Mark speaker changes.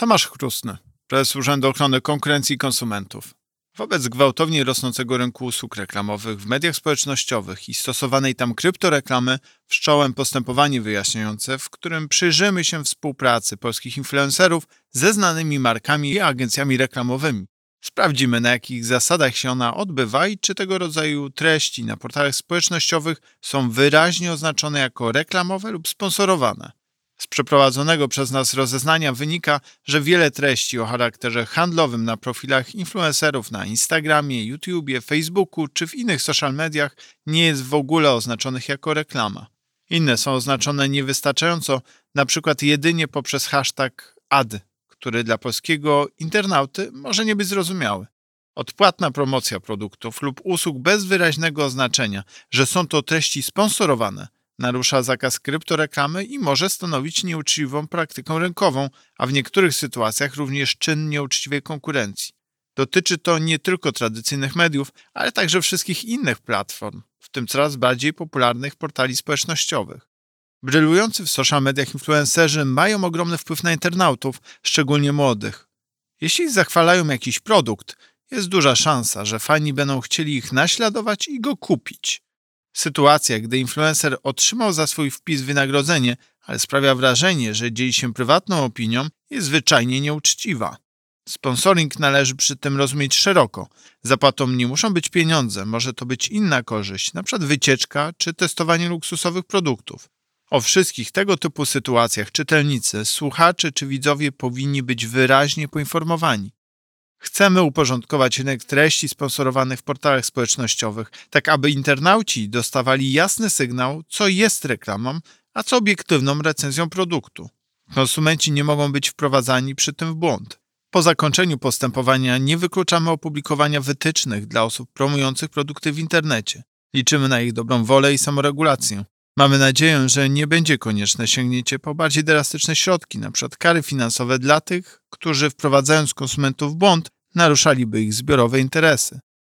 Speaker 1: Tomasz Chrustny, prezes Urzędu Ochrony Konkurencji i Konsumentów. Wobec gwałtownie rosnącego rynku usług reklamowych w mediach społecznościowych i stosowanej tam kryptoreklamy wszcząłem postępowanie wyjaśniające, w którym przyjrzymy się współpracy polskich influencerów ze znanymi markami i agencjami reklamowymi. Sprawdzimy, na jakich zasadach się ona odbywa i czy tego rodzaju treści na portalach społecznościowych są wyraźnie oznaczone jako reklamowe lub sponsorowane. Z przeprowadzonego przez nas rozeznania wynika, że wiele treści o charakterze handlowym na profilach influencerów na Instagramie, YouTubie, Facebooku czy w innych social mediach nie jest w ogóle oznaczonych jako reklama. Inne są oznaczone niewystarczająco, na przykład jedynie poprzez hashtag ad, który dla polskiego internauty może nie być zrozumiały. Odpłatna promocja produktów lub usług bez wyraźnego oznaczenia, że są to treści sponsorowane, narusza zakaz kryptoreklamy i może stanowić nieuczciwą praktykę rynkową, a w niektórych sytuacjach również czyn nieuczciwej konkurencji. Dotyczy to nie tylko tradycyjnych mediów, ale także wszystkich innych platform, w tym coraz bardziej popularnych portali społecznościowych. Brylujący w social mediach influencerzy mają ogromny wpływ na internautów, szczególnie młodych. Jeśli zachwalają jakiś produkt, jest duża szansa, że fani będą chcieli ich naśladować i go kupić. Sytuacja, gdy influencer otrzymał za swój wpis wynagrodzenie, ale sprawia wrażenie, że dzieli się prywatną opinią, jest zwyczajnie nieuczciwa. Sponsoring należy przy tym rozumieć szeroko. Zapłatą nie muszą być pieniądze, może to być inna korzyść, np. wycieczka czy testowanie luksusowych produktów. O wszystkich tego typu sytuacjach czytelnicy, słuchacze czy widzowie powinni być wyraźnie poinformowani. Chcemy uporządkować rynek treści sponsorowanych w portalach społecznościowych, tak aby internauci dostawali jasny sygnał, co jest reklamą, a co obiektywną recenzją produktu. Konsumenci nie mogą być wprowadzani przy tym w błąd. Po zakończeniu postępowania nie wykluczamy opublikowania wytycznych dla osób promujących produkty w internecie. Liczymy na ich dobrą wolę i samoregulację. Mamy nadzieję, że nie będzie konieczne sięgnięcie po bardziej drastyczne środki, np. kary finansowe dla tych, którzy wprowadzając konsumentów w błąd, naruszaliby ich zbiorowe interesy.